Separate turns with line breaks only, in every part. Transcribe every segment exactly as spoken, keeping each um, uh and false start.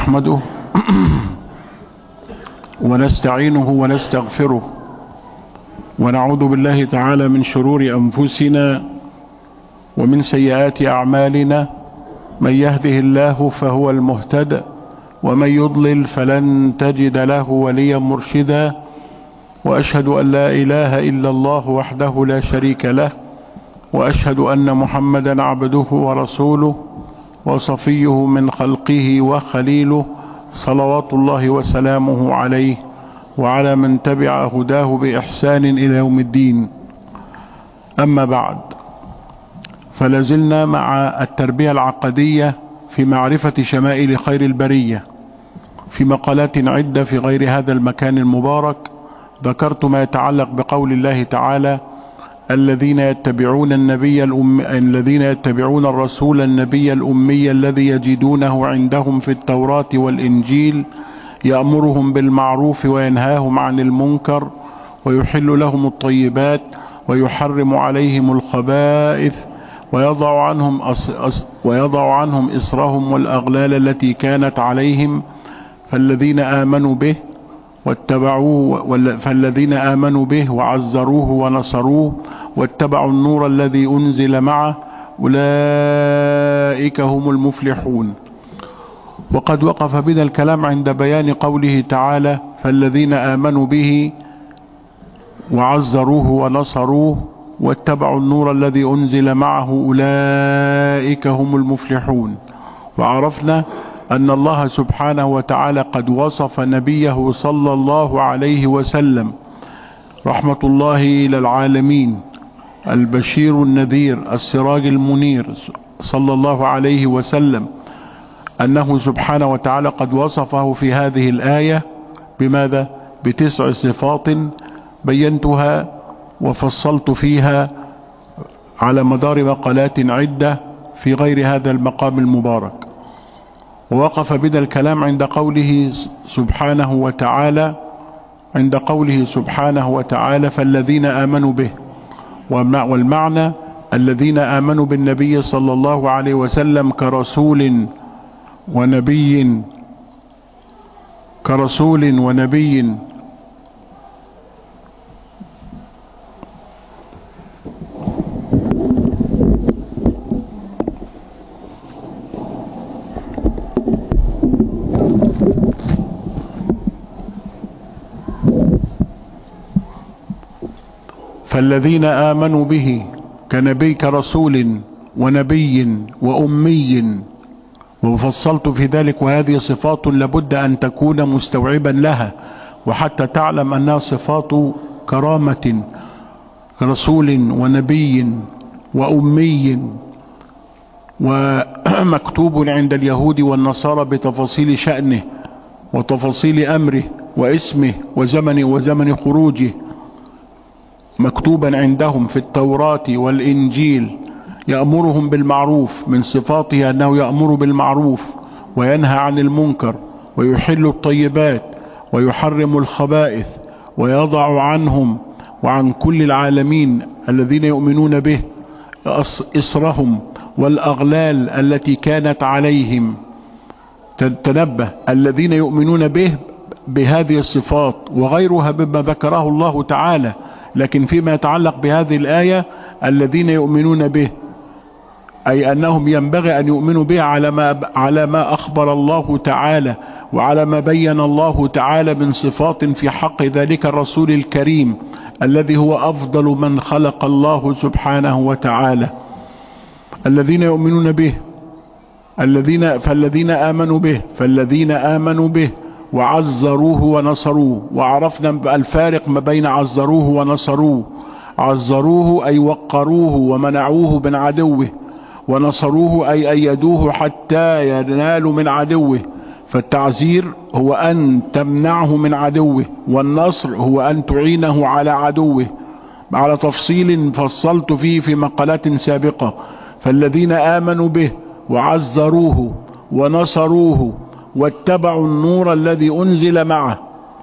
نحمده ونستعينه ونستغفره ونعوذ بالله تعالى من شرور أنفسنا ومن سيئات أعمالنا. من يهده الله فهو المهتد ومن يضلل فلن تجد له وليا مرشدا، وأشهد أن لا إله إلا الله وحده لا شريك له، وأشهد أن محمدا عبده ورسوله وصفيه من خلقه وخليله، صلوات الله وسلامه عليه وعلى من تبع هداه بإحسان إلى يوم الدين. أما بعد، فلازلنا مع التربية العقدية في معرفة شمائل خير البرية في مقالات عدة في غير هذا المكان المبارك. ذكرت ما يتعلق بقول الله تعالى: الذين يتبعون النبي الأم... الذين يتبعون الرسول النبي الأمي الذي يجدونه عندهم في التوراة والإنجيل يأمرهم بالمعروف وينهاهم عن المنكر ويحل لهم الطيبات ويحرم عليهم الخبائث ويضع عنهم أص... أص... ويضع عنهم إصرهم والأغلال التي كانت عليهم. فالذين آمنوا به واتبعوه فالذين آمنوا به وعزروه ونصروه واتبعوا النور الذي أنزل معه أولئك هم المفلحون. وقد وقف بنا الكلام عند بيان قوله تعالى: فالذين آمنوا به وعزروه ونصروه واتبعوا النور الذي أنزل معه أولئك هم المفلحون. وعرفنا أن الله سبحانه وتعالى قد وصف نبيه صلى الله عليه وسلم رحمة الله إلى العالمين البشير النذير السراج المنير صلى الله عليه وسلم، أنه سبحانه وتعالى قد وصفه في هذه الآية بماذا؟ بتسع صفات بينتها وفصلت فيها على مدار مقالات عدة في غير هذا المقام المبارك. ووقف بنا الكلام عند قوله سبحانه وتعالى عند قوله سبحانه وتعالى فالذين آمنوا به، والمعنى الذين آمنوا بالنبي صلى الله عليه وسلم كرسول ونبي كرسول ونبي فالذين آمنوا به كنبي كرسول ونبي وأمي. وفصلت في ذلك، وهذه صفات لابد أن تكون مستوعبا لها، وحتى تعلم أنها صفات كرامة، رسول ونبي وأمي، ومكتوب عند اليهود والنصارى بتفاصيل شأنه وتفاصيل أمره واسمه وزمن وزمن خروجه، مكتوبا عندهم في التوراة والإنجيل. يأمرهم بالمعروف، من صفاته أنه يأمر بالمعروف وينهى عن المنكر ويحل الطيبات ويحرم الخبائث ويضع عنهم وعن كل العالمين الذين يؤمنون به إصرهم والأغلال التي كانت عليهم. تنبه، الذين يؤمنون به بهذه الصفات وغيرها بما ذكره الله تعالى، لكن فيما يتعلق بهذه الآية الذين يؤمنون به، أي أنهم ينبغي أن يؤمنوا به على ما على ما أخبر الله تعالى وعلى ما بين الله تعالى من صفات في حق ذلك الرسول الكريم الذي هو أفضل من خلق الله سبحانه وتعالى. الذين يؤمنون به الذين فالذين آمنوا به فالذين آمنوا به وعزروه ونصروه. وعرفنا الفارق ما بين عزروه ونصروه. عزروه أي وقروه ومنعوه من عدوه، ونصروه أي أيدوه حتى ينالوا من عدوه. فالتعزير هو أن تمنعه من عدوه، والنصر هو أن تعينه على عدوه، على تفصيل فصلت فيه في مقالات سابقة. فالذين آمنوا به وعزروه ونصروه واتبعوا النور الذي أنزل معه.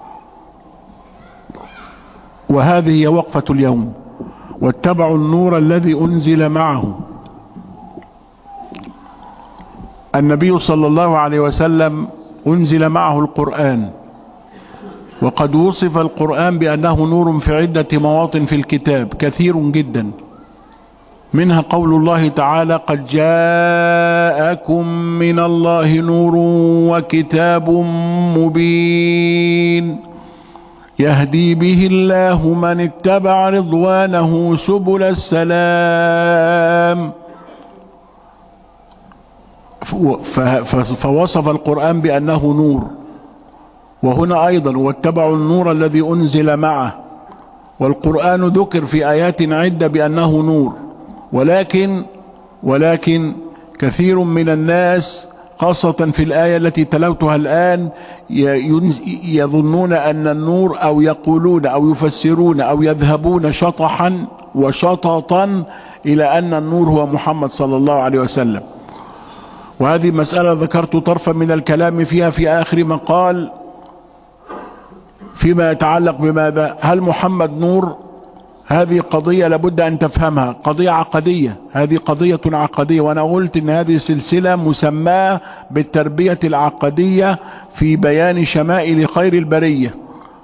وهذه هي وقفة اليوم: واتبعوا النور الذي أنزل معه. النبي صلى الله عليه وسلم أنزل معه القرآن، وقد وصف القرآن بأنه نور في عدة مواطن في الكتاب كثير جدا، منها قول الله تعالى: قد جاءكم من الله نور وكتاب مبين يهدي به الله من اتبع رضوانه سبل السلام. فوصف القرآن بأنه نور. وهنا أيضا: واتبعوا النور الذي أنزل معه. والقرآن ذكر في آيات عدة بأنه نور، ولكن ولكن كثير من الناس خاصة في الآية التي تلوتها الآن يظنون أن النور، أو يقولون أو يفسرون أو يذهبون شطحا وشططا إلى أن النور هو محمد صلى الله عليه وسلم. وهذه مسألة ذكرت طرفا من الكلام فيها في آخر مقال فيما يتعلق بماذا؟ هل محمد نور؟ هذه قضية لابد أن تفهمها، قضية عقدية، هذه قضية عقدية. وأنا قلت أن هذه سلسلة مسماة بالتربية العقدية في بيان شمائل خير البرية.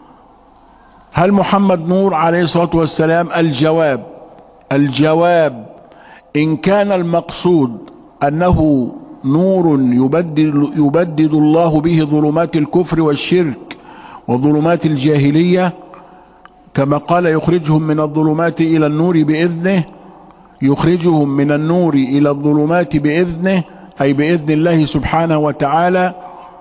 هل محمد نور عليه الصلاة والسلام؟ الجواب الجواب إن كان المقصود أنه نور يبدد, يبدد الله به ظلمات الكفر والشرك وظلمات الجاهلية، كما قال: يخرجهم من الظلمات إلى النور بإذنه، يخرجهم من النور إلى الظلمات بإذنه، أي بإذن الله سبحانه وتعالى.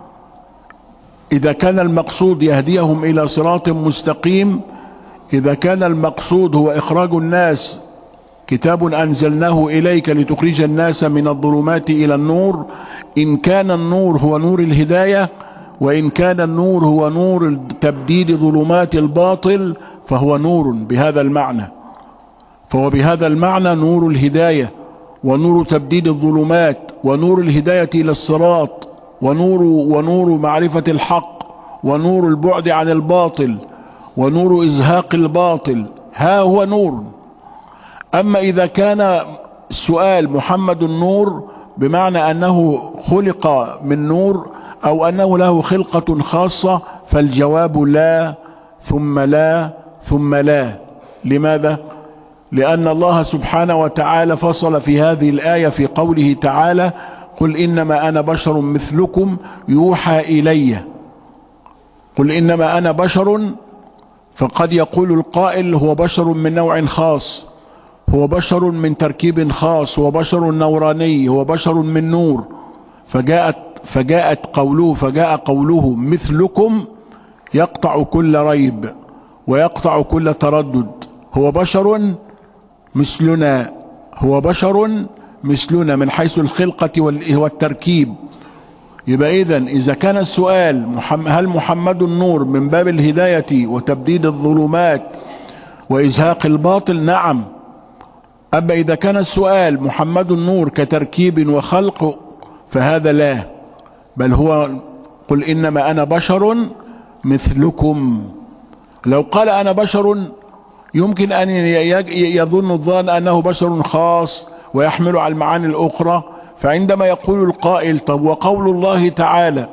إذا كان المقصود يهديهم إلى صراط مستقيم، إذا كان المقصود هو إخراج الناس، كتاب أنزلناه إليك لتخرج الناس من الظلمات إلى النور، إن كان النور هو نور الهداية، وإن كان النور هو نور تبديد ظلمات الباطل، فهو نور بهذا المعنى. فهو بهذا المعنى نور الهداية، ونور تبديد الظلمات، ونور الهداية إلى الصراط، ونور, ونور معرفة الحق، ونور البعد عن الباطل، ونور إزهاق الباطل. ها هو نور. أما إذا كان السؤال محمد النور بمعنى أنه خلق من نور، أو أنه له خلقة خاصة، فالجواب لا ثم لا ثم لا. لماذا؟ لأن الله سبحانه وتعالى فصل في هذه الآية في قوله تعالى: قل إنما أنا بشر مثلكم يوحى إلي. قل إنما أنا بشر، فقد يقول القائل: هو بشر من نوع خاص، هو بشر من تركيب خاص، هو بشر نوراني، هو بشر من نور. فجاءت فجاءت قوله فجاء قوله مثلكم يقطع كل ريب ويقطع كل تردد. هو بشر مثلنا، هو بشر مثلنا من حيث الخلقة والتركيب. يبقى إذن إذا كان السؤال هل محمد النور من باب الهداية وتبديد الظلمات وإزهاق الباطل؟ نعم. أما إذا كان السؤال محمد النور كتركيب وخلق، فهذا لا، بل هو قل إنما أنا بشر مثلكم. لو قال أنا بشر يمكن أن يظن الظان أنه بشر خاص ويحمل على المعاني الأخرى. فعندما يقول القائل: طب وقول الله تعالى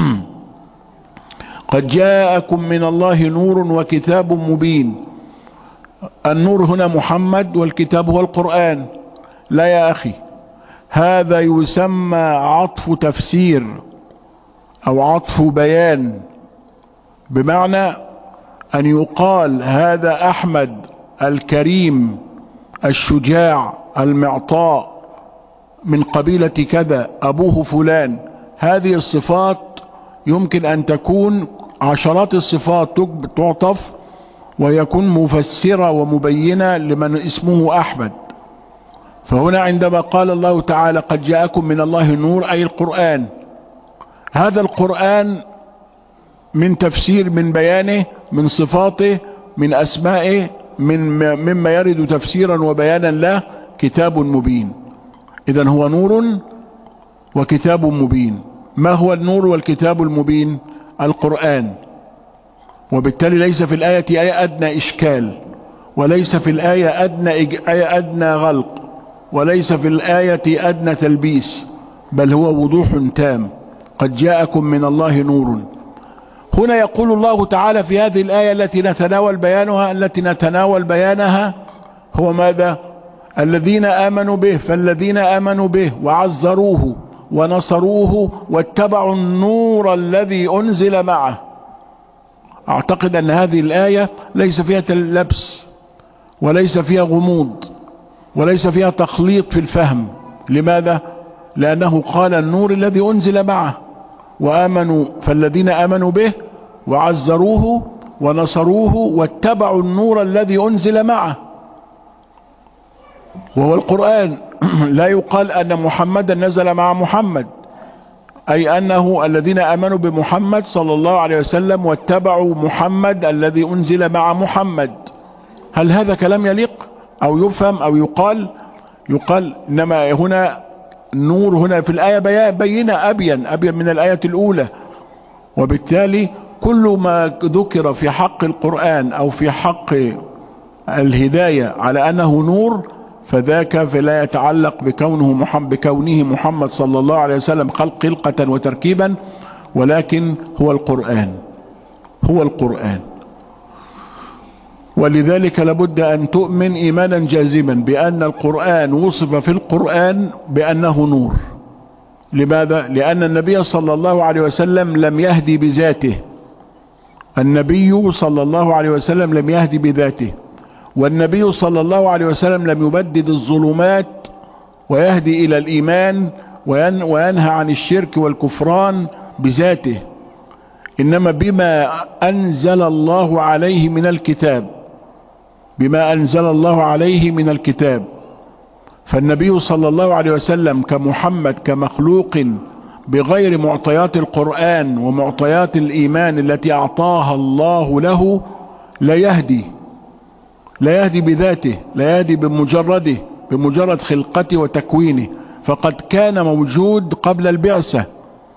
قد جاءكم من الله نور وكتاب مبين، النور هنا محمد والكتاب هو القرآن. لا يا أخي، هذا يسمى عطف تفسير أو عطف بيان، بمعنى أن يقال هذا أحمد الكريم الشجاع المعطاء من قبيلة كذا، أبوه فلان. هذه الصفات يمكن أن تكون عشرات الصفات تعطف ويكون مفسرة ومبينة لمن اسمه أحمد. فهنا عندما قال الله تعالى قد جاءكم من الله نور، أي القرآن. هذا القرآن من تفسير، من بيانه، من صفاته، من أسمائه، من مما يرد تفسيرا وبيانا له كتاب مبين. إذن هو نور وكتاب مبين. ما هو النور والكتاب المبين؟ القرآن. وبالتالي ليس في الآية آية أدنى إشكال، وليس في الآية أدنى, آية أدنى غلق، وليس في الآية أدنى تلبيس، بل هو وضوح تام. قد جاءكم من الله نور. هنا يقول الله تعالى في هذه الآية التي نتناول بيانها التي نتناول بيانها هو ماذا؟ الذين آمنوا به، فالذين آمنوا به وعزروه ونصروه واتبعوا النور الذي أنزل معه. أعتقد أن هذه الآية ليس فيها لبس وليس فيها غموض وليس فيها تخليط في الفهم. لماذا؟ لأنه قال النور الذي أنزل معه، وآمنوا فالذين آمنوا به وعزروه ونصروه واتبعوا النور الذي أنزل معه، وهو القرآن. لا يقال أن محمدا نزل مع محمد، أي أنه الذين آمنوا بمحمد صلى الله عليه وسلم واتبعوا محمد الذي أنزل مع محمد. هل هذا كلام يليق أو يفهم أو يقال؟ يقال. إنما هنا النور هنا في الآية بينة أبين أبين من الآية الأولى، وبالتالي كل ما ذكر في حق القرآن أو في حق الهداية على أنه نور فذاك فلا يتعلق بكونه محمد, بكونه محمد صلى الله عليه وسلم خلق خلقة وتركيبا، ولكن هو القرآن هو القرآن. ولذلك لابد أن تؤمن إيمانا جازما بأن القرآن وصف في القرآن بأنه نور. لماذا؟ لأن النبي صلى الله عليه وسلم لم يهدي بذاته، النبي صلى الله عليه وسلم لم يهدي بذاته، والنبي صلى الله عليه وسلم لم يبدد الظلمات ويهدي إلى الإيمان وينهى عن الشرك والكفران بذاته، إنما بما أنزل الله عليه من الكتاب بما أنزل الله عليه من الكتاب. فالنبي صلى الله عليه وسلم كمحمد كمخلوق بغير معطيات القرآن ومعطيات الإيمان التي أعطاها الله له لا يهدي لا يهدي بذاته، لا يهدي بمجرده بمجرد خلقته وتكوينه، فقد كان موجود قبل البعثة.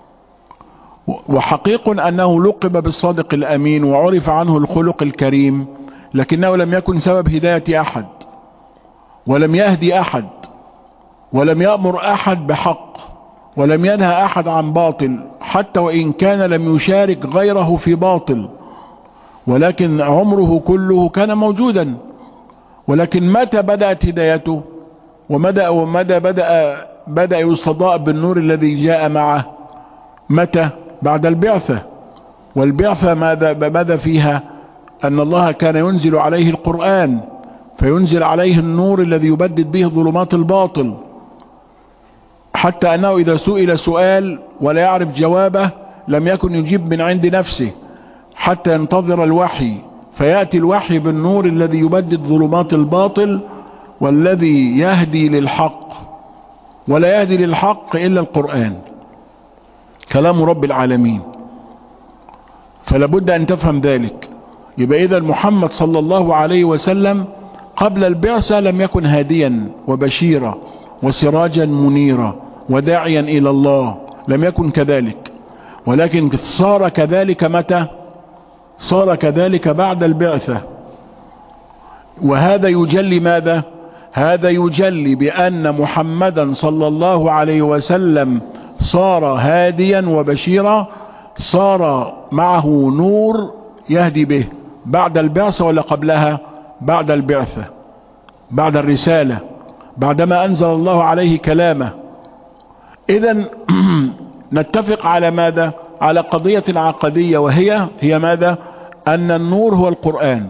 وحقيق أنه لقب بالصادق الأمين وعرف عنه الخلق الكريم، لكنه لم يكن سبب هداية أحد، ولم يهدي أحد، ولم يأمر أحد بحق، ولم ينهى أحد عن باطل، حتى وإن كان لم يشارك غيره في باطل، ولكن عمره كله كان موجودا. ولكن متى بدأت هدايته ومدى ومدى بدأ بدأ يستضاء بالنور الذي جاء معه؟ متى؟ بعد البعثة. والبعثة ماذا ماذا فيها؟ أن الله كان ينزل عليه القرآن، فينزل عليه النور الذي يبدد به ظلمات الباطل، حتى أنه إذا سئل سؤال ولا يعرف جوابه لم يكن يجيب من عند نفسه حتى ينتظر الوحي، فيأتي الوحي بالنور الذي يبدد ظلمات الباطل والذي يهدي للحق، ولا يهدي للحق إلا القرآن كلام رب العالمين. فلابد أن تفهم ذلك. يبقى إذا محمد صلى الله عليه وسلم قبل البعثة لم يكن هاديا وبشيرا وسراجا منيرا وداعيا إلى الله، لم يكن كذلك، ولكن صار كذلك متى؟ صار كذلك بعد البعثة. وهذا يجلي ماذا؟ هذا يجلي بأن محمدا صلى الله عليه وسلم صار هاديا وبشيرا، صار معه نور يهدي به بعد البعثة ولا قبلها؟ بعد البعثة، بعد الرسالة، بعدما أنزل الله عليه كلامه. إذن نتفق على ماذا؟ على قضية عقدية، وهي هي ماذا؟ أن النور هو القرآن،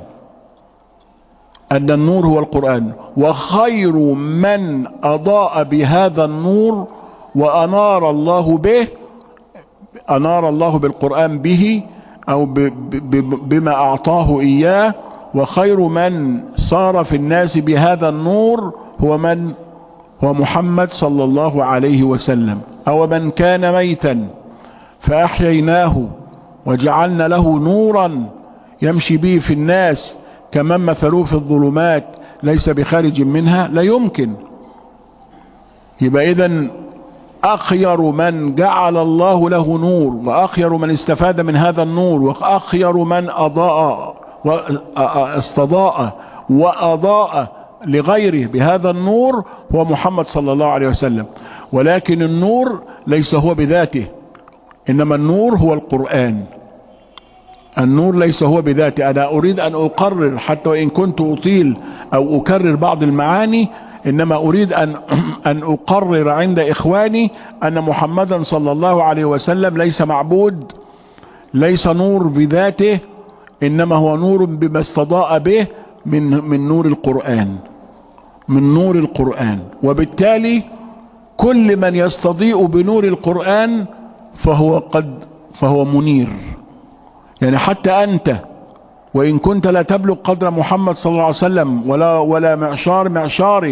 أن النور هو القرآن، وخير من أضاء بهذا النور وأنار الله به، أنار الله بالقرآن به أو بما أعطاه إياه، وخير من صار في الناس بهذا النور هو من؟ هو محمد صلى الله عليه وسلم. أو من كان ميتا فأحييناه وجعلنا له نورا يمشي به في الناس كمن مثلوه في الظلمات ليس بخارج منها، لا يمكن. يبقى إذن أخير من جعل الله له نور، وأخير من استفاد من هذا النور، وأخير من أضاء واستضاء وأضاء لغيره بهذا النور هو محمد صلى الله عليه وسلم. ولكن النور ليس هو بذاته، إنما النور هو القرآن. النور ليس هو بذاته. أنا أريد أن أقرر حتى وإن كنت أطيل أو أكرر بعض المعاني، إنما أريد أن أن أقرر عند إخواني أن محمدا صلى الله عليه وسلم ليس معبود، ليس نور بذاته، إنما هو نور بما استضاء به من من نور القرآن، من نور القرآن. وبالتالي كل من يستضيء بنور القرآن فهو قد فهو منير. يعني حتى أنت وإن كنت لا تبلغ قدر محمد صلى الله عليه وسلم ولا ولا معشار معشاره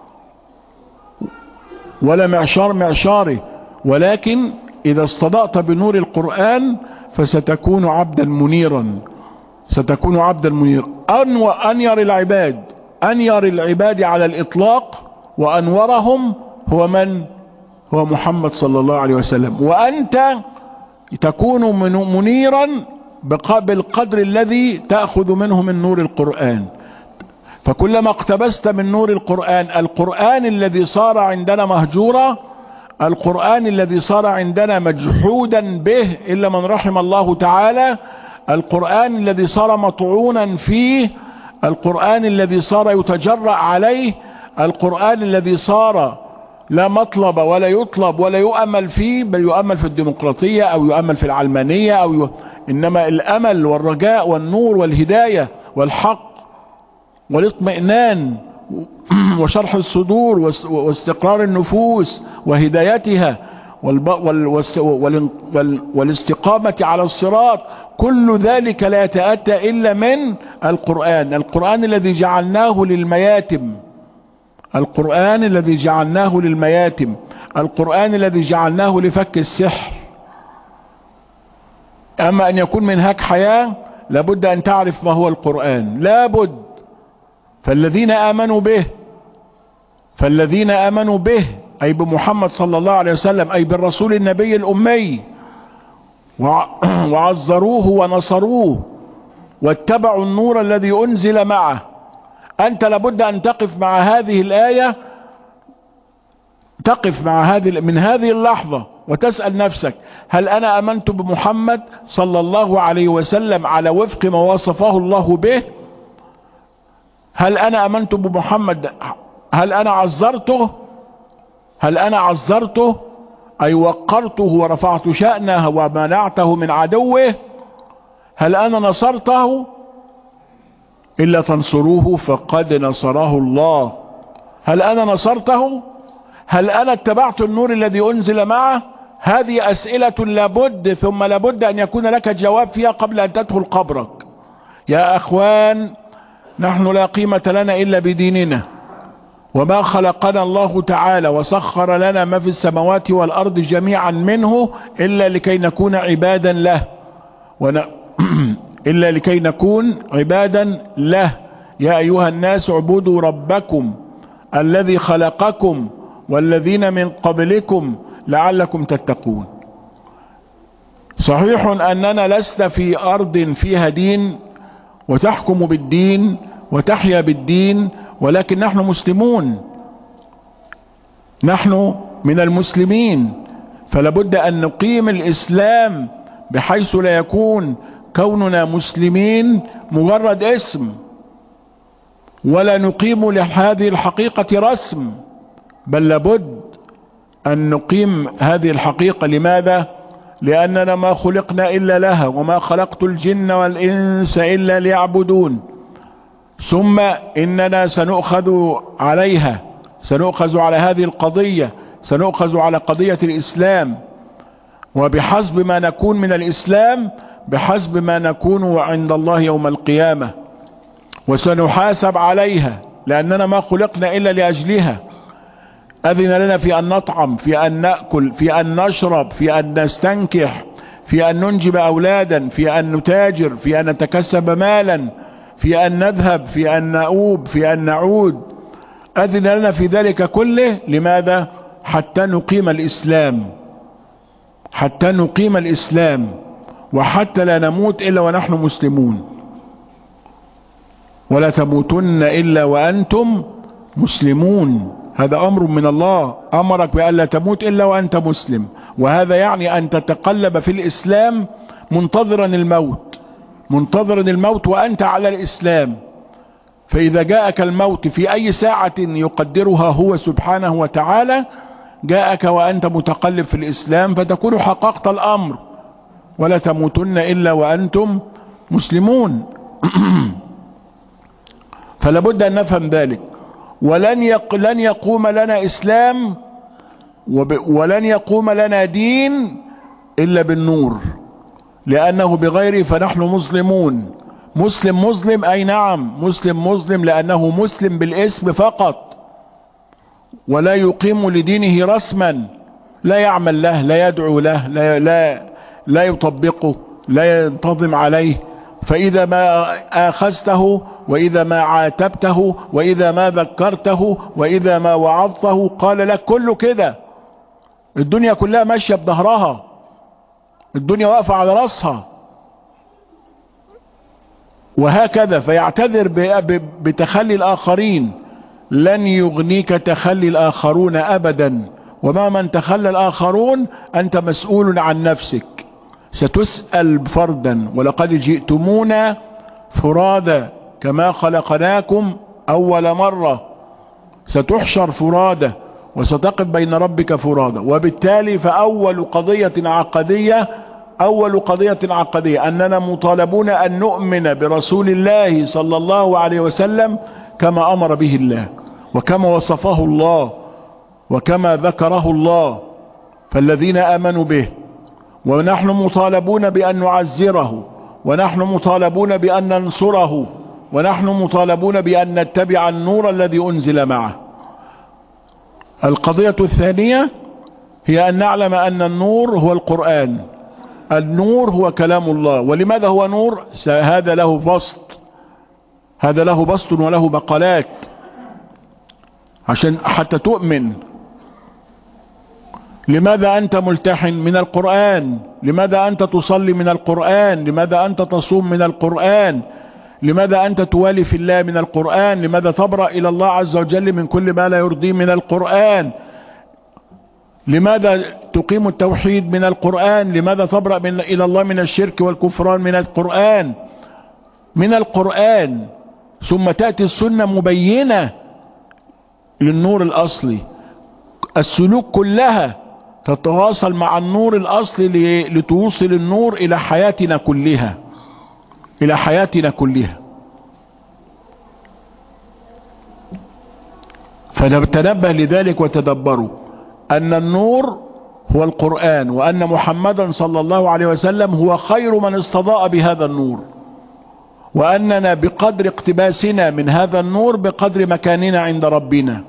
ولا معشار معشاره، ولكن إذا استضأت بنور القرآن فستكون عبدا منيرا، ستكون عبدا منيرا. أن وأنير العباد، أنير العباد على الإطلاق وأنورهم هو من؟ هو محمد صلى الله عليه وسلم. وأنت تكون منيرا بالقدر الذي تأخذ منه من نور القرآن. فكلما اقتبست من نور القرآن، القرآن الذي صار عندنا مهجورا، القرآن الذي صار عندنا مجحودا به إلا من رحم الله تعالى، القرآن الذي صار مطعونا فيه، القرآن الذي صار يتجرأ عليه، القرآن الذي صار لا مطلب ولا يطلب ولا يؤمل فيه، بل يؤمل في الديمقراطية أو يؤمل في العلمانية أو ي... إنما الأمل والرجاء والنور والهداية والحق والاطمئنان وشرح الصدور واستقرار النفوس وهدايتها والب... وال... وال... وال... والاستقامة على الصراط، كل ذلك لا يتأتى إلا من القرآن. القرآن الذي جعلناه للمياتم، القرآن الذي جعلناه للمياتم، القرآن الذي جعلناه لفك السحر. أما أن يكون منهاج حياة لابد أن تعرف ما هو القرآن، لابد. فالذين آمنوا به فالذين آمنوا به أي بمحمد صلى الله عليه وسلم، أي بالرسول النبي الأمي، وعزروه ونصروه واتبعوا النور الذي أنزل معه. أنت لابد أن تقف مع هذه الآية، تقف مع هذه من هذه اللحظة وتسأل نفسك: هل أنا آمنت بمحمد صلى الله عليه وسلم على وفق ما وصفه الله به؟ هل أنا آمنت بمحمد؟ هل أنا عزرته؟ هل أنا عزرته أي وقرته ورفعت شأنه ومنعته من عدوه؟ هل أنا نصرته؟ إلا تنصروه فقد نصره الله. هل أنا نصرته؟ هل أنا اتبعت النور الذي أنزل معه؟ هذه أسئلة لابد ثم لابد أن يكون لك جواب فيها قبل أن تدخل قبرك. يا أخوان، نحن لا قيمة لنا إلا بديننا، وما خلقنا الله تعالى وسخر لنا ما في السماوات والأرض جميعا منه إلا لكي نكون عبادا له ون... إلا لكي نكون عبادا له. يا أيها الناس اعبدوا ربكم الذي خلقكم والذين من قبلكم لعلكم تتقون. صحيح أننا لسنا في أرض فيها دين وتحكم بالدين وتحيا بالدين، ولكن نحن مسلمون، نحن من المسلمين، فلابد أن نقيم الإسلام بحيث لا يكون كوننا مسلمين مجرد اسم، ولا نقيم لهذه الحقيقة رسم، بل لابد أن نقيم هذه الحقيقة. لماذا؟ لأننا ما خلقنا إلا لها، وما خلقت الجن والإنس إلا ليعبدون. ثم إننا سنؤخذ عليها، سنؤخذ على هذه القضية، سنؤخذ على قضية الإسلام، وبحسب ما نكون من الإسلام بحسب ما نكون عند الله يوم القيامة، وسنحاسب عليها، لأننا ما خلقنا إلا لأجلها. أذن لنا في أن نطعم، في أن نأكل، في أن نشرب، في أن نستنكح، في أن ننجب أولادا، في أن نتاجر، في أن نتكسب مالا، في أن نذهب، في أن نؤوب، في أن نعود. أذن لنا في ذلك كله. لماذا؟ حتى نقيم الإسلام، حتى نقيم الإسلام، وحتى لا نموت إلا ونحن مسلمون. ولا تموتن إلا وأنتم مسلمون. هذا أمر من الله، أمرك بأن لا تموت إلا وأنت مسلم، وهذا يعني أن تتقلب في الإسلام منتظرا الموت، منتظرا الموت وأنت على الإسلام. فإذا جاءك الموت في أي ساعة يقدرها هو سبحانه وتعالى جاءك وأنت متقلب في الإسلام، فتكون حققت الأمر، ولا تموتن إلا وأنتم مسلمون. فلا بد أن نفهم ذلك. ولن يق... لن يقوم لنا إسلام وب... ولن يقوم لنا دين إلا بالنور، لأنه بغيره فنحن مسلمون. مسلم مسلم أي نعم مسلم مسلم لأنه مسلم بالاسم فقط، ولا يقيم لدينه رسما، لا يعمل له، لا يدعو له، لا, لا, لا يطبقه، لا ينتظم عليه. فإذا ما آخذته وإذا ما عاتبته وإذا ما ذكرته وإذا ما وعظته قال لك كله كده. الدنيا كلها ماشية بظهرها، الدنيا واقفة على رأسها، وهكذا. فيعتذر بتخلي الآخرين. لن يغنيك تخلي الآخرون أبدا، وما من تخلى الآخرون أنت مسؤول عن نفسك، ستسأل فردا. ولقد جئتمونا فرادا كما خلقناكم أول مرة، ستحشر فرادا وستقف بين ربك فرادا. وبالتالي فأول قضية عقدية أول قضية عقدية أننا مطالبون أن نؤمن برسول الله صلى الله عليه وسلم كما أمر به الله وكما وصفه الله وكما ذكره الله، فالذين آمنوا به. ونحن مطالبون بأن نعزره، ونحن مطالبون بأن ننصره، ونحن مطالبون بأن نتبع النور الذي أنزل معه. القضية الثانية هي أن نعلم أن النور هو القرآن، النور هو كلام الله. ولماذا هو نور؟ هذا له بسط، هذا له بسط وله بقلات عشان حتى تؤمن. لماذا أنت ملتحن؟ من القرآن. لماذا أنت تصلي؟ من القرآن. لماذا أنت تصوم؟ من القرآن. لماذا أنت توالي في الله؟ من القرآن. لماذا تبرأ إلى الله عز وجل من كل ما لا يرضيه؟ من القرآن. لماذا تقيم التوحيد؟ من القرآن. لماذا تبرأ من إلى الله من الشرك والكفران؟ من القرآن. من القرآن. ثم تأتي السنة مبينة للنور الأصلي. السلوك كلها تتواصل مع النور الأصلي لتوصل النور إلى حياتنا كلها، إلى حياتنا كلها. فتنبه لذلك وتدبروا أن النور هو القرآن، وأن محمدا صلى الله عليه وسلم هو خير من استضاء بهذا النور، وأننا بقدر اقتباسنا من هذا النور بقدر مكاننا عند ربنا،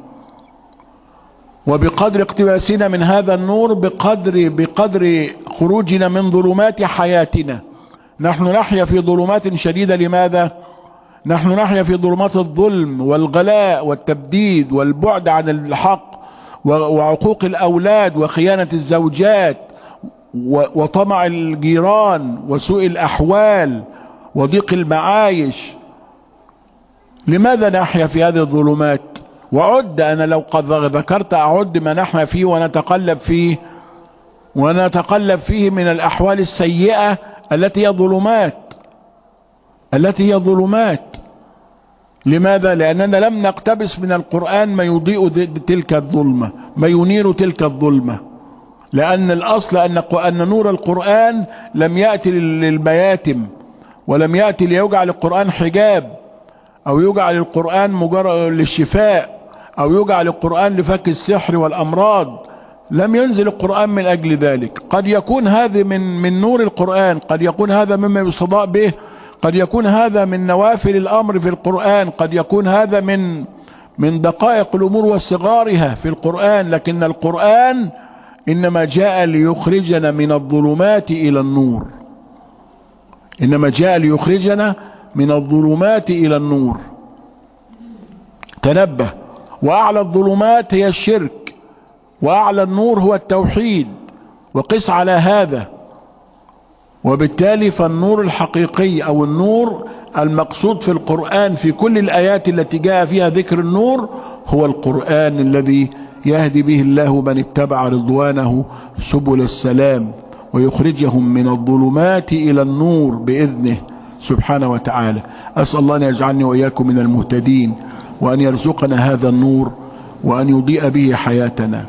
وبقدر اقتباسنا من هذا النور بقدر بقدر خروجنا من ظلمات حياتنا. نحن نحيا في ظلمات شديدة. لماذا؟ نحن نحيا في ظلمات الظلم والغلاء والتبديد والبعد عن الحق وعقوق الأولاد وخيانة الزوجات وطمع الجيران وسوء الأحوال وضيق المعايش. لماذا نحيا في هذه الظلمات؟ وعد، أنا لو قد ذكرت أعد ما نحن فيه ونتقلب فيه ونتقلب فيه من الأحوال السيئة التي هي ظلمات، التي هي ظلمات. لماذا؟ لأننا لم نقتبس من القرآن ما يضيء تلك الظلمة، ما ينير تلك الظلمة. لأن الأصل أن نور القرآن لم يأتي للمياتم، ولم يأتي ليجعل القرآن حجاب، أو يجعل القرآن مجرد للشفاء، أو يجعل القرآن لفك السحر والأمراض. لم ينزل القرآن من أجل ذلك. قد يكون هذا من من نور القرآن، قد يكون هذا مما يستضاء به، قد يكون هذا من نوافل الأمر في القرآن، قد يكون هذا من من دقائق الأمور وصغارها في القرآن. لكن القرآن إنما جاء ليخرجنا من الظلمات إلى النور، إنما جاء ليخرجنا من الظلمات إلى النور. تنبه. وأعلى الظلمات هي الشرك، وأعلى النور هو التوحيد، وقس على هذا. وبالتالي فالنور الحقيقي أو النور المقصود في القرآن في كل الآيات التي جاء فيها ذكر النور هو القرآن الذي يهدي به الله من اتبع رضوانه سبل السلام ويخرجهم من الظلمات إلى النور بإذنه سبحانه وتعالى. أسأل الله أن يجعلني وإياكم من المهتدين، وأن يرزقنا هذا النور، وأن يضيء به حياتنا.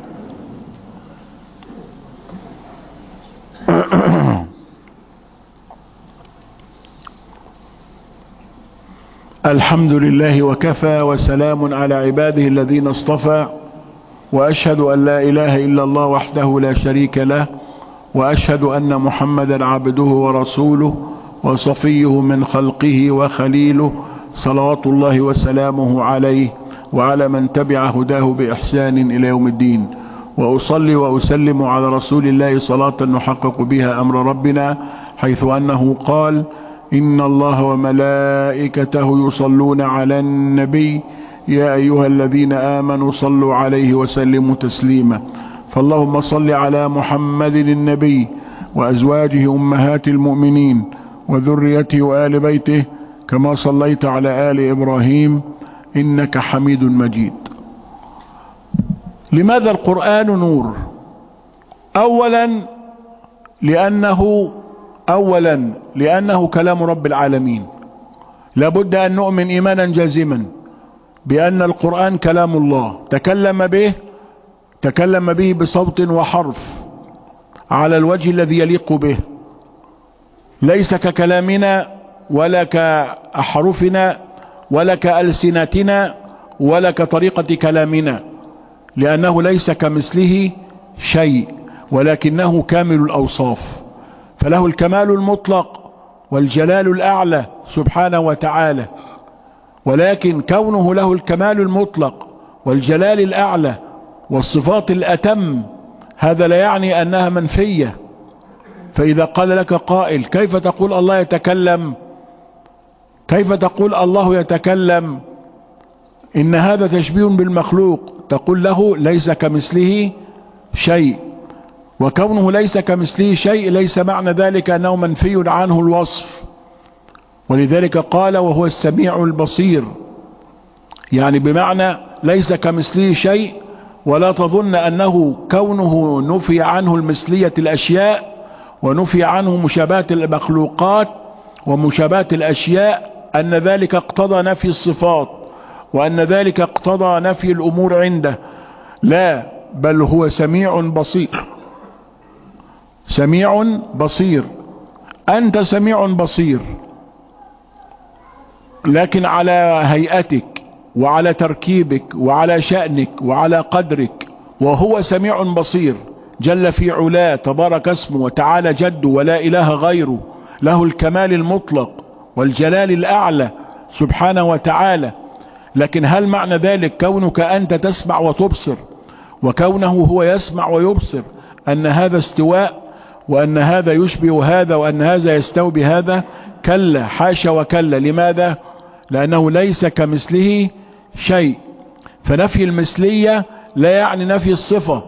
الحمد لله وكفى، وسلام على عباده الذين اصطفى، وأشهد أن لا إله إلا الله وحده لا شريك له، وأشهد أن محمدا عبده ورسوله وصفيه من خلقه وخليله، صلوات الله وسلامه عليه وعلى من تبع هداه بإحسان إلى يوم الدين. وأصلي وأسلم على رسول الله صلاة نحقق بها أمر ربنا، حيث أنه قال: إن الله وملائكته يصلون على النبي يا أيها الذين آمنوا صلوا عليه وسلموا تسليما. فاللهم صل على محمد النبي وأزواجه أمهات المؤمنين وذريته وآل بيته كما صليت على آل إبراهيم إنك حميد مجيد. لماذا القرآن نور؟ أولا لأنه أولا لأنه كلام رب العالمين. لابد أن نؤمن إيمانا جازما بأن القرآن كلام الله، تكلم به تكلم به بصوت وحرف على الوجه الذي يليق به، ليس ككلامنا ولا كأحرفنا ولا كألسنتنا ولا كطريقة كلامنا، لأنه ليس كمثله شيء، ولكنه كامل الأوصاف، فله الكمال المطلق والجلال الأعلى سبحانه وتعالى. ولكن كونه له الكمال المطلق والجلال الأعلى والصفات الأتم، هذا لا يعني أنها منفية. فإذا قال لك قائل: كيف تقول الله يتكلم؟ كيف تقول الله يتكلم؟ إن هذا تشبيه بالمخلوق. تقول له: ليس كمثله شيء. وكونه ليس كمثله شيء ليس معنى ذلك أنه منفي عنه الوصف. ولذلك قال: وهو السميع البصير، يعني بمعنى ليس كمثله شيء. ولا تظن أنه كونه نفي عنه المثلية الأشياء ونفي عنه مشابهة المخلوقات ومشابهة الأشياء أن ذلك اقتضى نفي الصفات وأن ذلك اقتضى نفي الأمور عنده. لا، بل هو سميع بصير. سميع بصير. أنت سميع بصير، لكن على هيئتك وعلى تركيبك وعلى شأنك وعلى قدرك، وهو سميع بصير جل في علاه تبارك اسمه وتعالى جده ولا إله غيره، له الكمال المطلق والجلال الأعلى سبحانه وتعالى. لكن هل معنى ذلك كونك أنت تسمع وتبصر وكونه هو يسمع ويبصر أن هذا استواء وأن هذا يشبه هذا وأن هذا يستوي بهذا؟ كلا، حاشا وكلا. لماذا؟ لأنه ليس كمثله شيء. فنفي المثلية لا يعني نفي الصفة،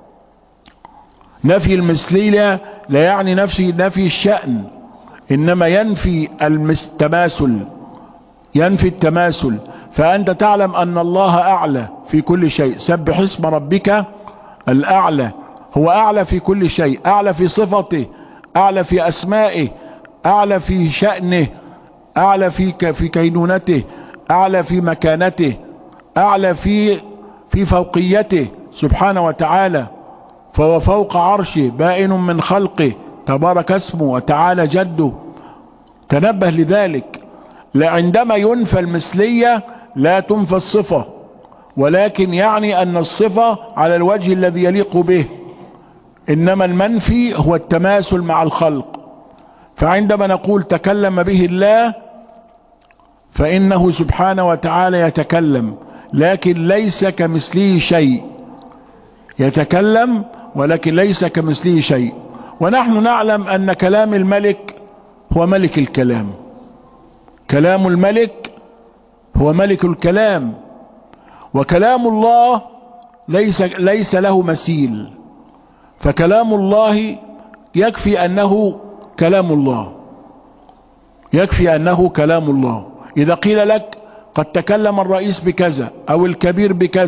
نفي المثلية لا يعني نفي نفي الشأن، إنما ينفي التماثل، ينفي التماثل. فأنت تعلم أن الله أعلى في كل شيء. سبح اسم ربك الأعلى. هو أعلى في كل شيء، أعلى في صفته، أعلى في أسمائه، أعلى في شأنه، أعلى في في كينونته، أعلى في مكانته، أعلى في في فوقيته سبحانه وتعالى. فهو فوق عرشه بائن من خلقه تبارك اسمه وتعالى جده. تنبه لذلك. عندما ينفى المثلية لا تنفى الصفة، ولكن يعني أن الصفة على الوجه الذي يليق به، إنما المنفي هو التماثل مع الخلق. فعندما نقول تكلم به الله فإنه سبحانه وتعالى يتكلم، لكن ليس كمثله شيء. يتكلم ولكن ليس كمثله شيء. ونحن نعلم أن كلام الملك هو ملك الكلام، كلام الملك هو ملك الكلام. وكلام الله ليس ليس له مثيل. فكلام الله يكفي أنه كلام الله، يكفي أنه كلام الله. إذا قيل لك قد تكلم الرئيس بكذا أو الكبير بكذا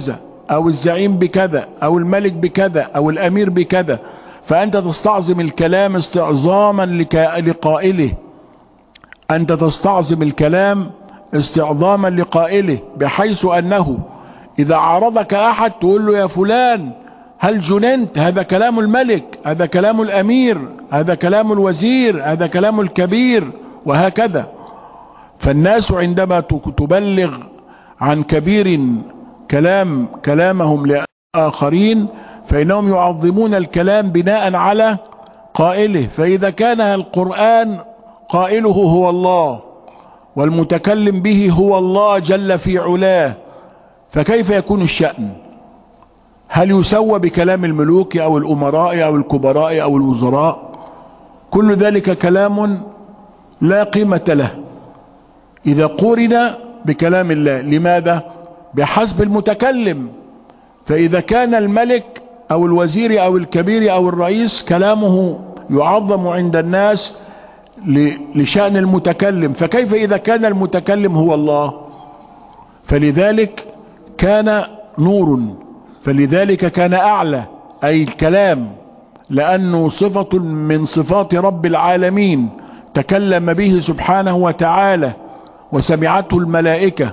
او الزعيم بكذا او الملك بكذا او الامير بكذا، فانت تستعظم الكلام استعظاما لقائله، انت تستعظم الكلام استعظاما لقائله، بحيث انه اذا عارضك احد تقول له يا فلان هل جننت؟ هذا كلام الملك، هذا كلام الامير، هذا كلام الوزير، هذا كلام الكبير، وهكذا. فالناس عندما تبلغ عن كبير كلام كلامهم لآخرين فإنهم يعظمون الكلام بناء على قائله. فإذا كان القرآن قائله هو الله والمتكلم به هو الله جل في علاه، فكيف يكون الشأن؟ هل يسوى بكلام الملوك أو الأمراء أو الكبراء أو الوزراء؟ كل ذلك كلام لا قيمة له إذا قورن بكلام الله. لماذا؟ بحسب المتكلم. فإذا كان الملك أو الوزير أو الكبير أو الرئيس كلامه يعظم عند الناس لشأن المتكلم، فكيف إذا كان المتكلم هو الله؟ فلذلك كان نور، فلذلك كان أعلى، أي الكلام، لأنه صفة من صفات رب العالمين تكلم به سبحانه وتعالى وسمعته الملائكة.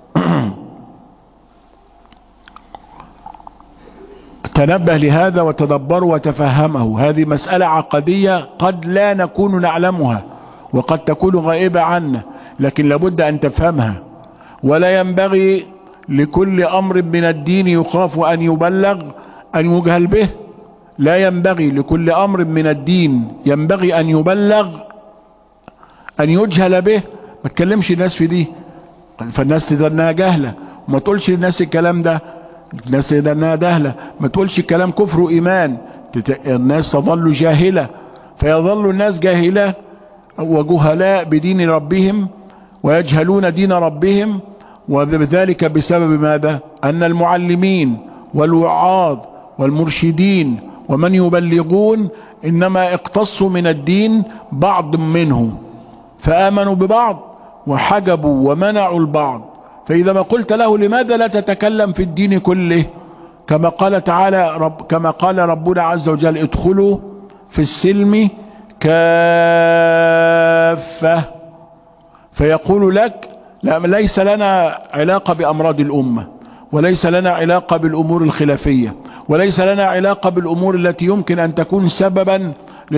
تنبه لهذا وتدبر وتفهمه. هذه مسألة عقدية قد لا نكون نعلمها وقد تكون غائبة عنا، لكن لابد أن تفهمها. ولا ينبغي لكل أمر من الدين يخاف أن يبلغ أن يجهل به. لا ينبغي لكل أمر من الدين ينبغي أن يبلغ أن يجهل به. ما تكلمش الناس في دي، فالناس تدنها جهلة، وما تقولش للناس الكلام ده، الناس تدنها جهلة. ما تقولش الكلام كفر وإيمان، الناس تظل جاهلة، فيظل الناس جاهلة وجهلاء بدين ربهم ويجهلون دين ربهم. وذلك بسبب ماذا؟ أن المعلمين والوعاظ والمرشدين ومن يبلغون إنما اقتصوا من الدين بعض منه، فآمنوا ببعض وحجبوا ومنعوا البعض. فإذا ما قلت له لماذا لا تتكلم في الدين كله، كما قال تعالى رب كما قال ربنا عز وجل ادخلوا في السلم كافة، فيقول لك لا، ليس لنا علاقة بأمراض الأمة، وليس لنا علاقة بالأمور الخلافية، وليس لنا علاقة بالأمور التي يمكن أن تكون سببا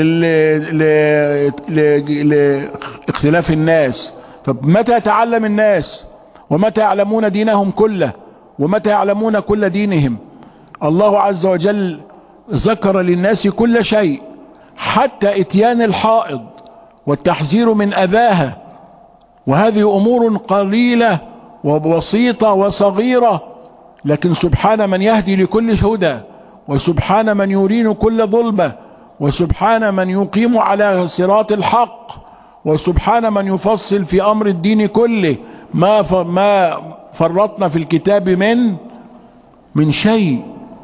لاختلاف الناس. طب متى يتعلم الناس؟ ومتى يعلمون دينهم كله؟ ومتى يعلمون كل دينهم؟ الله عز وجل ذكر للناس كل شيء، حتى اتيان الحائض والتحذير من أذاها، وهذه أمور قليلة وبسيطة وصغيرة، لكن سبحان من يهدي لكل هدى، وسبحان من يرين كل ظلمة، وسبحان من يقيم على صراط الحق، وسبحان من يفصل في أمر الدين كله. ما ما فرطنا في الكتاب من من شيء.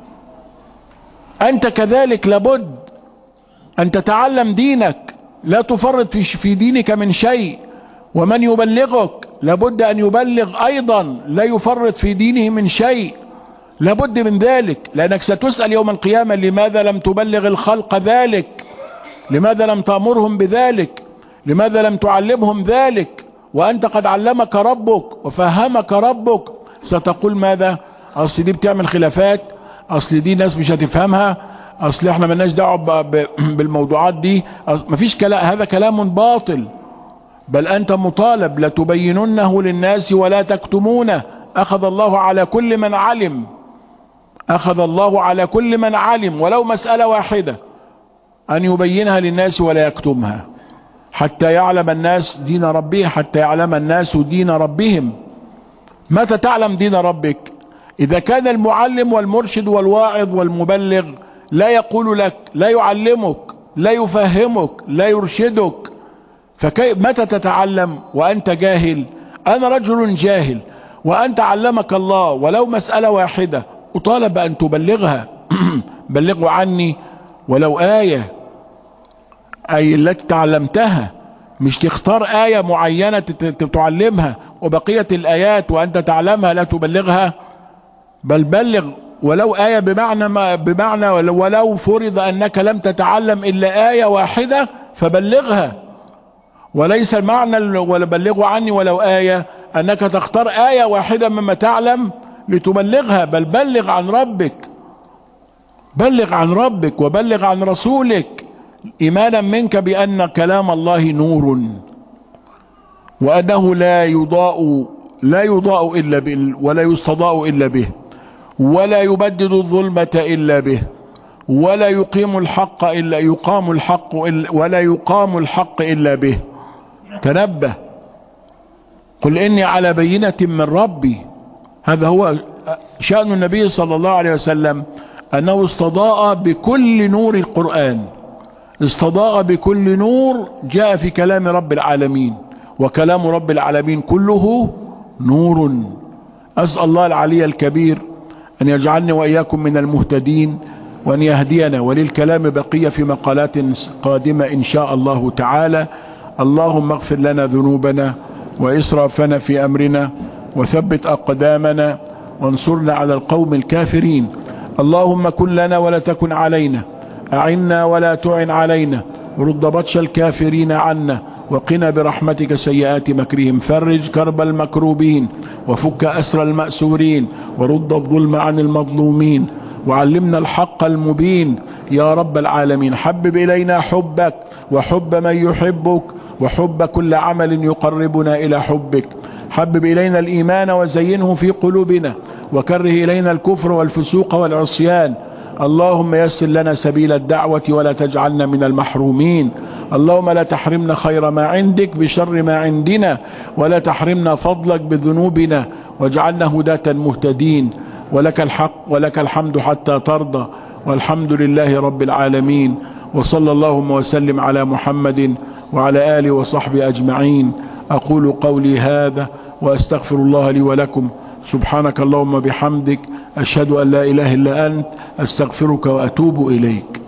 أنت كذلك لابد أن تتعلم دينك، لا تفرط في في دينك من شيء. ومن يبلغك لابد أن يبلغ أيضا لا يفرط في دينه من شيء، لابد من ذلك، لأنك ستسأل يوم القيامة لماذا لم تبلغ الخلق ذلك؟ لماذا لم تأمرهم بذلك؟ لماذا لم تعلمهم ذلك؟ وأنت قد علمك ربك وفهمك ربك. ستقول ماذا؟ أصل دي بتعمل خلافات، أصل دي ناس مش هتفهمها، أصل احنا ملناش دعوة بالموضوعات دي. مفيش كلام، هذا كلام باطل. بل أنت مطالب لتبيننه للناس ولا تكتمونه. أخذ الله على كل من علم، أخذ الله على كل من علم ولو مسألة واحدة أن يبينها للناس ولا يكتمها، حتى يعلم الناس دين ربهم، حتى يعلم الناس دين ربهم. متى تعلم دين ربك؟ إذا كان المعلم والمرشد والواعظ والمبلغ لا يقول لك، لا يعلمك، لا يفهمك، لا يرشدك، فكيف متى تتعلم وأنت جاهل؟ أنا رجل جاهل وأنت علمك الله ولو مسألة واحدة، أطالب أن تبلغها. بلغوا عني ولو آية، أي التي تعلمتها، مش تختار آية معينة تعلمها وبقية الآيات وأنت تعلمها لا تبلغها. بل بلغ ولو آية، بمعنى ما بمعنى ولو فرض أنك لم تتعلم إلا آية واحدة فبلغها، وليس المعنى ولا بلغوا عني ولو آية أنك تختار آية واحدة مما تعلم لتبلغها، بل بلغ عن ربك، بلغ عن ربك وبلغ عن رسولك، إيمانا منك بأن كلام الله نور، وأنه لا يضاء لا يضاء إلا به، ولا يستضاء إلا به، ولا يبدد الظلمة إلا به، ولا يقيم الحق إلا يقام الحق إلا ولا يقام الحق إلا به. تنبه، قل إني على بينة من ربي. هذا هو شأن النبي صلى الله عليه وسلم، أنه استضاء بكل نور القرآن، استضاء بكل نور جاء في كلام رب العالمين، وكلام رب العالمين كله نور. أسأل الله العلي الكبير أن يجعلني وإياكم من المهتدين، وأن يهدينا، وللكلام بقية في مقالات قادمة إن شاء الله تعالى. اللهم اغفر لنا ذنوبنا وإسرافنا في أمرنا، وثبت أقدامنا، وانصرنا على القوم الكافرين. اللهم كن لنا ولا تكن علينا، أعنا ولا تعن علينا، ورد بطش الكافرين عنا، وقنا برحمتك سيئات مكرهم. فرج كرب المكروبين، وفك أسر المأسورين، ورد الظلم عن المظلومين، وعلمنا الحق المبين يا رب العالمين. حبب إلينا حبك وحب من يحبك، وحب كل عمل يقربنا إلى حبك. حبب إلينا الإيمان وزينه في قلوبنا، وكره إلينا الكفر والفسوق والعصيان. اللهم يسر لنا سبيل الدعوة ولا تجعلنا من المحرومين. اللهم لا تحرمنا خير ما عندك بشر ما عندنا، ولا تحرمنا فضلك بذنوبنا، واجعلنا هداة مهتدين. ولك الحق ولك الحمد حتى ترضى، والحمد لله رب العالمين. وصلى اللهم وسلم على محمد وعلى آله وصحبه أجمعين. أقول قولي هذا وأستغفر الله لي ولكم. سبحانك اللهم بحمدك، أشهد أن لا إله إلا أنت، أستغفرك وأتوب إليك.